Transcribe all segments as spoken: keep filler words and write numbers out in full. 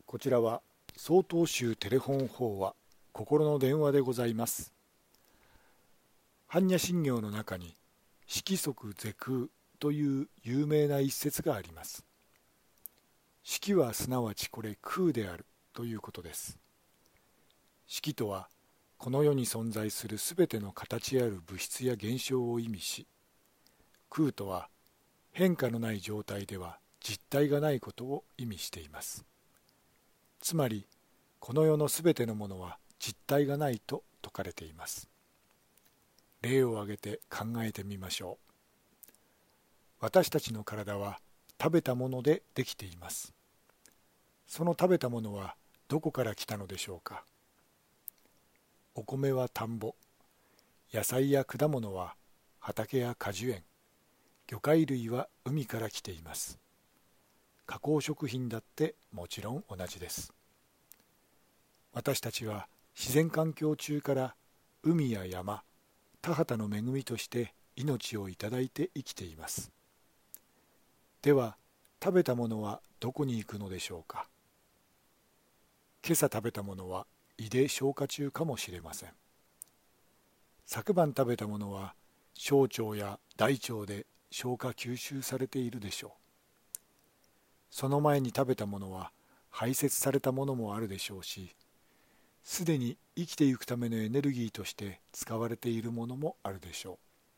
こちらは曹洞宗テレフォン法話心の電話でございます。般若心経の中に色即是空という有名な一節があります。色はすなわちこれ空であるということです。色とはこの世に存在するすべての形ある物質や現象を意味し、空とは変化のない状態では実体がないことを意味しています。つまりこの世のすべてのものは実体がないと説かれています。例を挙げて考えてみましょう。私たちの体は食べたものでできています。その食べたものはどこから来たのでしょうか。お米は田んぼ、野菜や果物は畑や果樹園、魚介類は海から来ています。加工食品だってもちろん同じです。私たちは自然環境中から海や山、田畑の恵みとして命をいただいて生きています。では食べたものはどこに行くのでしょうか。今朝食べたものは胃で消化中かもしれません。昨晩食べたものは小腸や大腸で消化吸収されているでしょう。その前に食べたものは排泄されたものもあるでしょうし、すでに生きていくためのエネルギーとして使われているものもあるでしょう。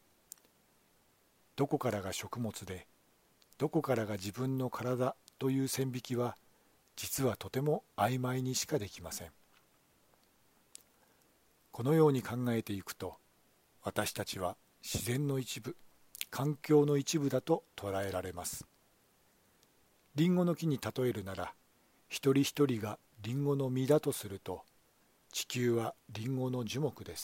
どこからが食物で、どこからが自分の体という線引きは、実はとても曖昧にしかできません。このように考えていくと、私たちは自然の一部、環境の一部だと捉えられます。リンゴの木に例えるなら、一人一人がリンゴの実だとすると、地球はリンゴの樹木です。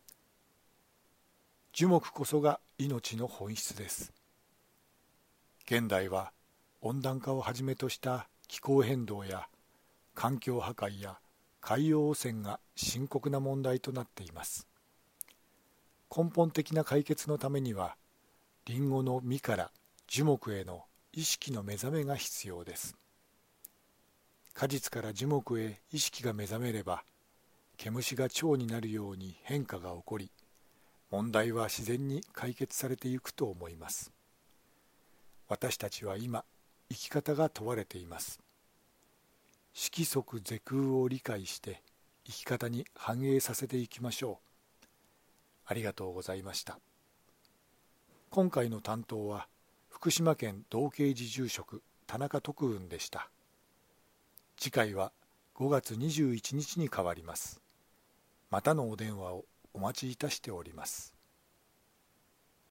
樹木こそが命の本質です。現代は温暖化をはじめとした気候変動や環境破壊や海洋汚染が深刻な問題となっています。根本的な解決のためには、リンゴの実から樹木への意識の目覚めが必要です。果実から樹木へ意識が目覚めれば、毛虫が蝶になるように変化が起こり、問題は自然に解決されていくと思います。私たちは今、生き方が問われています。色即是空を理解して生き方に反映させていきましょう。ありがとうございました。今回の担当は福島県道慶寺住職田中徳雲でした。次回はごがつにじゅういちにちに変わります。またのお電話をお待ちいたしております。